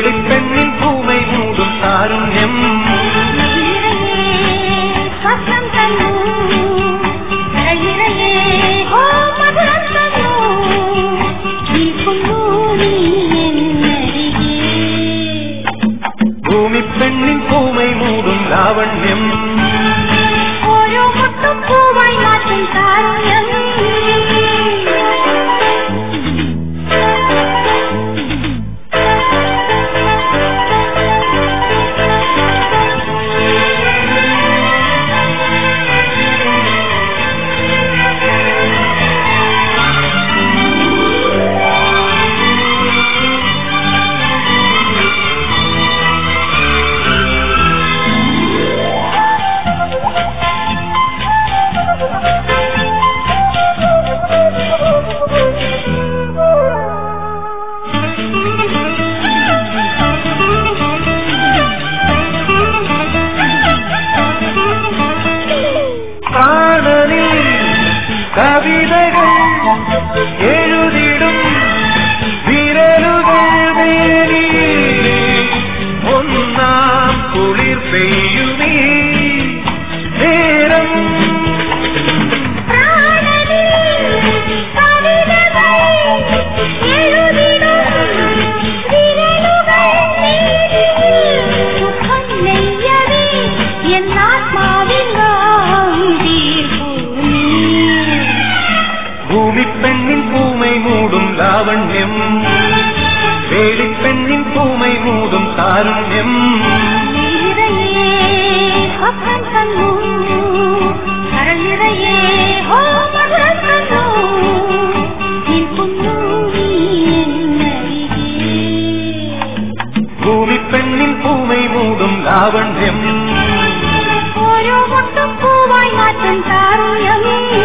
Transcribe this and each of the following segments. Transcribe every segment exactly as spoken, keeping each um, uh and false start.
വേളിപ്പെണ്ണിൻ പൂമൈ മൂടും താരുണ്യം ഭൂമിപ്പെണ്ണിൻ പൂമൈ മൂടും ലാവണ്യം ഓരോ മുട്ടും പൂവായി മാറ്റും താരുണ്യം കവിതകൾ എഴുതിടും വിരലുകൾ വേലിയിലെ ഒന്നാം കുളിർ പെയ്യുമീ നേരം ഭൂമിപ്പെണ്ണിൻ പൂമൈ മൂടും ലാവണ്യം വേളിപ്പെണ്ണിൻ പൂമൈ മൂടും താരുണ്യം ഭൂമിപ്പെണ്ണിൻ പൂമൈ മൂടും ലാവണ്യം ഓരോ മുട്ടും പൂവായി മാറ്റും താരുണ്യം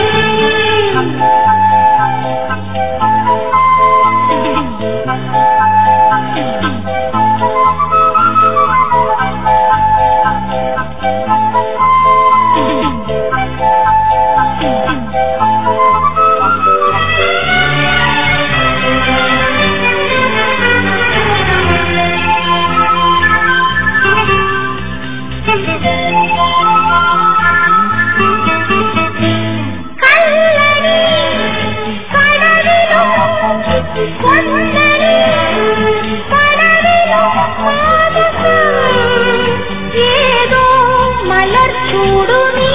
ഏതോ മലർ ചൂടുനീ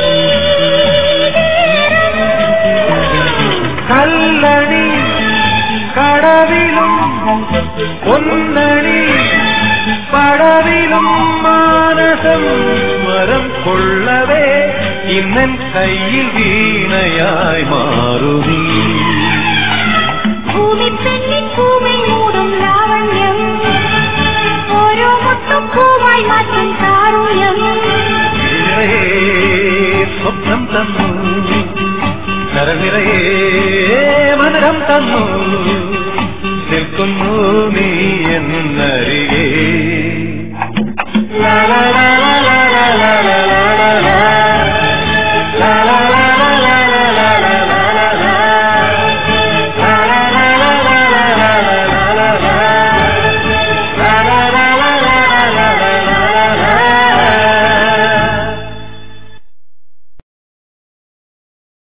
കല്ലണി കടവിലും ഒന്നണി പടവിലും മാനസം വരം കൊള്ളവേ ഇന്നൻ കയ്യിൽ വീണയായി മാറുന്നീ ഭൂമിപ്പെണ്ണിൻ പൂമൈ മൂടും ലാവണ്യം ഓരോ മുട്ടും പൂവായി മാറ്റും താരുണ്യം സ്വപ്നം തന്നു നരനിറയേ മധുരം തന്നു നിൽക്കുന്നു നീ എന്ന്